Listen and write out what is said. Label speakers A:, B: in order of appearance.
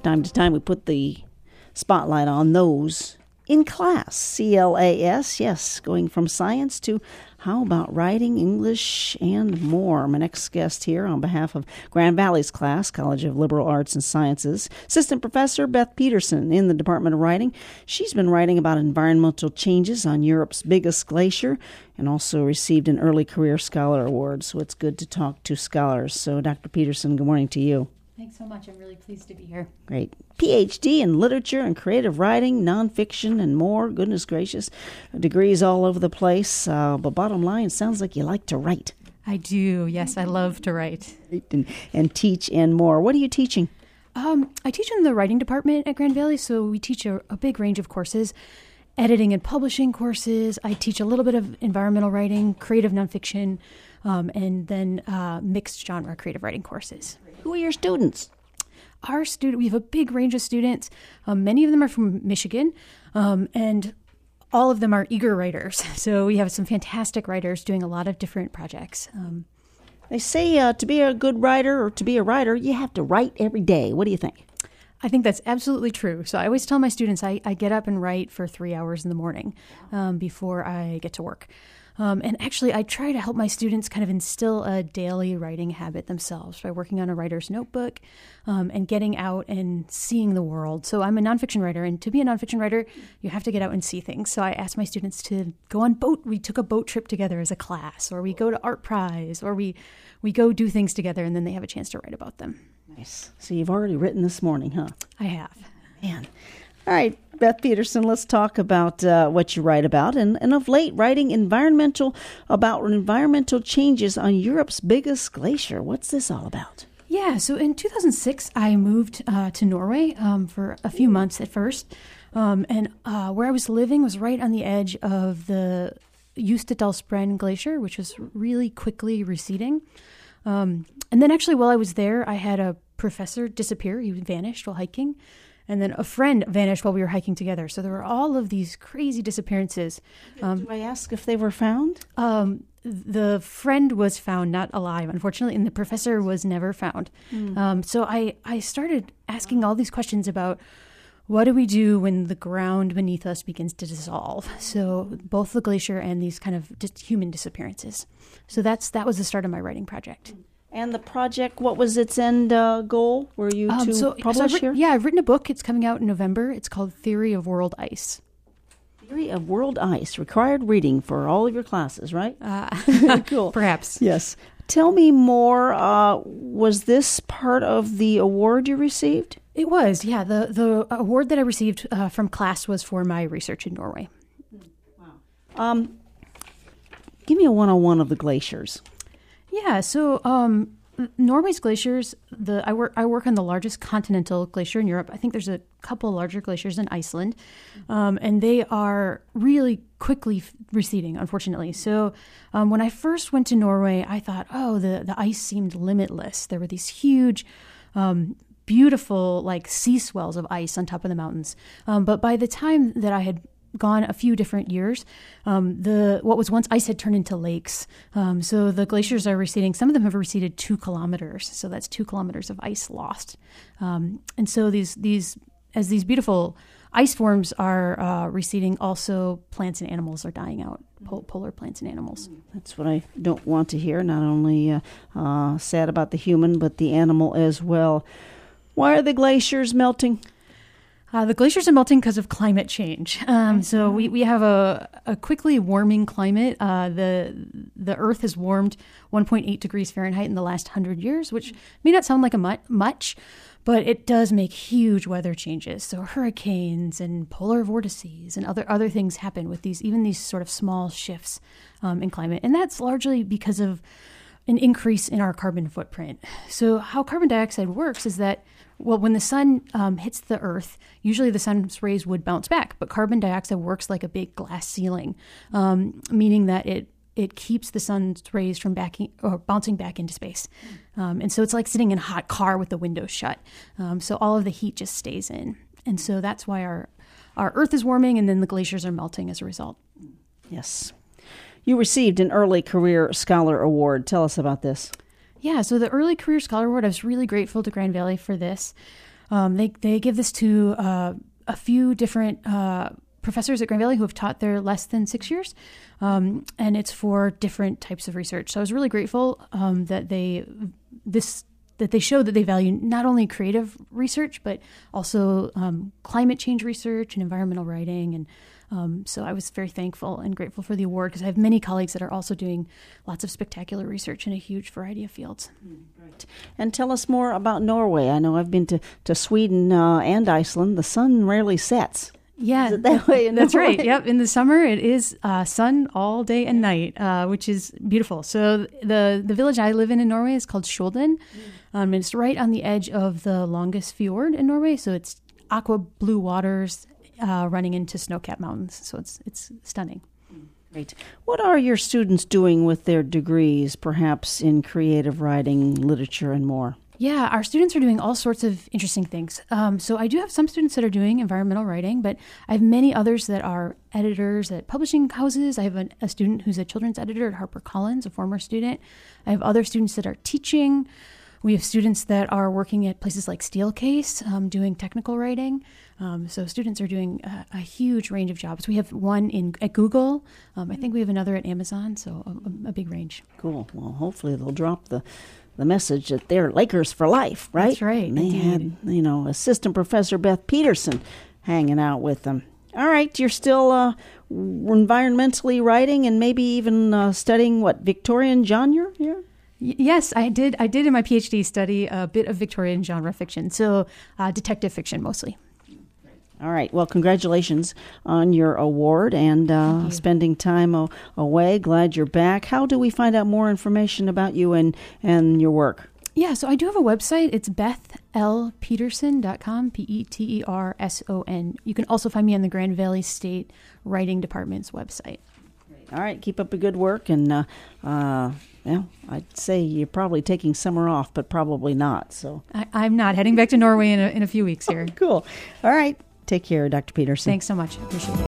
A: time to time we put the spotlight on those in class. CLAS, yes, going from science to how about writing, English, and more. My next guest here on behalf of Grand Valley's class, College of Liberal Arts and Sciences, Assistant Professor Beth Peterson in the Department of Writing. She's been writing about environmental changes on Europe's biggest glacier and also received an Early Career Scholar Award, so it's good to talk to scholars. So, Dr. Peterson, good morning to you.
B: Thanks so much. I'm really pleased to be here.
A: Great. PhD in literature and creative writing, nonfiction, and more. Goodness gracious. Degrees all over the place. But bottom line, it sounds like you like to write.
B: I do. Yes, I love to write.
A: And teach and more. What are you teaching?
B: I teach in the writing department at Grand Valley, so we teach a big range of courses. Editing and publishing courses. I teach a little bit of environmental writing, creative nonfiction, and then mixed genre creative writing courses.
A: Who are your students?
B: We have a big range of students. Many of them are from Michigan, and all of them are eager writers. So we have some fantastic writers doing a lot of different projects.
A: They say to be a good writer or to be a writer, you have to write every day. What do you think?
B: I think that's absolutely true. So I always tell my students I get up and write for 3 hours in the morning before I get to work. And actually, I try to help my students kind of instill a daily writing habit themselves by working on a writer's notebook and getting out and seeing the world. So I'm a nonfiction writer, and to be a nonfiction writer, you have to get out and see things. So I asked my students to go on boat. We took a boat trip together as a class, or we go to Art Prize, or we go do things together, and then they have a chance to write about them.
A: Nice. So you've already written this morning, huh?
B: I have.
A: Man. All right, Beth Peterson, let's talk about what you write about. And of late, writing environmental changes on Europe's biggest glacier. What's this all about?
B: Yeah, so in 2006, I moved to Norway for a few months at first. And where I was living was right on the edge of the Jostedalsbreen Glacier, which was really quickly receding. And then actually while I was there, I had a professor disappear. He vanished while hiking. And then a friend vanished while we were hiking together. So there were all of these crazy disappearances.
A: Do I ask if they were found?
B: The friend was found not alive, unfortunately, and the professor was never found. So I started asking all these questions about what do we do when the ground beneath us begins to dissolve? So both the glacier and these kind of human disappearances. So that was the start of my writing project.
A: And the project, what was its end goal? Were you to publish here?
B: Yeah, I've written a book. It's coming out in November. It's called Theory of World Ice.
A: Theory of World Ice, required reading for all of your classes, right?
B: Cool. Perhaps.
A: Yes. Tell me more. Was this part of the award you received?
B: It was, yeah. The award that I received from class was for my research in Norway.
A: Wow. Give me a 101 of the glaciers.
B: Yeah, so Norway's glaciers, I work on the largest continental glacier in Europe. I think there's a couple larger glaciers in Iceland, and they are really quickly receding, unfortunately. So when I first went to Norway, I thought, the ice seemed limitless. There were these huge, beautiful, like sea swells of ice on top of the mountains. But by the time that I had gone a few different years, what was once ice had turned into lakes. So the glaciers are receding. Some of them have receded 2 kilometers. So that's 2 kilometers of ice lost. And so these beautiful ice forms are receding, also plants and animals are dying out. Polar plants and animals.
A: That's what I don't want to hear. Not only sad about the human, but the animal as well. Why are the glaciers melting?
B: The glaciers are melting because of climate change. So we have a quickly warming climate. The Earth has warmed 1.8 degrees Fahrenheit in the last 100 years, which may not sound like much, but it does make huge weather changes. So hurricanes and polar vortices and other things happen with these sort of small shifts in climate. And that's largely because of an increase in our carbon footprint. So how carbon dioxide works is that, when the sun hits the Earth, usually the sun's rays would bounce back, but carbon dioxide works like a big glass ceiling, meaning that it keeps the sun's rays from bouncing back into space. And so it's like sitting in a hot car with the windows shut. So all of the heat just stays in. And so that's why our Earth is warming, and then the glaciers are melting as a result.
A: Yes. You received an Early Career Scholar Award. Tell us about this.
B: Yeah, so the Early Career Scholar Award, I was really grateful to Grand Valley for this. They give this to a few different professors at Grand Valley who have taught there less than 6 years, and it's for different types of research. So I was really grateful that they show that they value not only creative research, but also climate change research and environmental writing. And so I was very thankful and grateful for the award because I have many colleagues that are also doing lots of spectacular research in a huge variety of fields.
A: Right. And tell us more about Norway. I know I've been to Sweden and Iceland. The sun rarely sets.
B: Yeah,
A: is it that way in
B: that's
A: Norway?
B: right. Yep. In the summer, it is sun all day and night, which is beautiful. So the village I live in Norway is called Skjolden. And it's right on the edge of the longest fjord in Norway. So it's aqua blue waters running into snow-capped mountains. So it's stunning.
A: Great. What are your students doing with their degrees, perhaps in creative writing, literature, and more?
B: Yeah, our students are doing all sorts of interesting things. So I do have some students that are doing environmental writing, but I have many others that are editors at publishing houses. I have a student who's a children's editor at HarperCollins, a former student. I have other students that are teaching. We have students that are working at places like Steelcase, doing technical writing. So students are doing a huge range of jobs. We have one at Google. I think we have another at Amazon, so a big range.
A: Cool. Well, hopefully they'll drop the message that they're Lakers for life, right?
B: That's right.
A: And they had, Assistant Professor Beth Peterson hanging out with them. All right, you're still environmentally writing and maybe even studying Victorian genre? Yeah.
B: Yes, I did. I did in my PhD study a bit of Victorian genre fiction, so detective fiction mostly.
A: All right. Well, congratulations on your award and spending time away. Glad you're back. How do we find out more information about you and your work?
B: Yeah, so I do have a website. It's bethlpeterson.com, Peterson. You can also find me on the Grand Valley State Writing Department's website.
A: All right. Keep up the good work. And, I'd say you're probably taking summer off, but probably not. So
B: I'm not. Heading back to Norway in a few weeks here.
A: Cool. All right. Take care, Dr. Peterson.
B: Thanks so much. I appreciate it.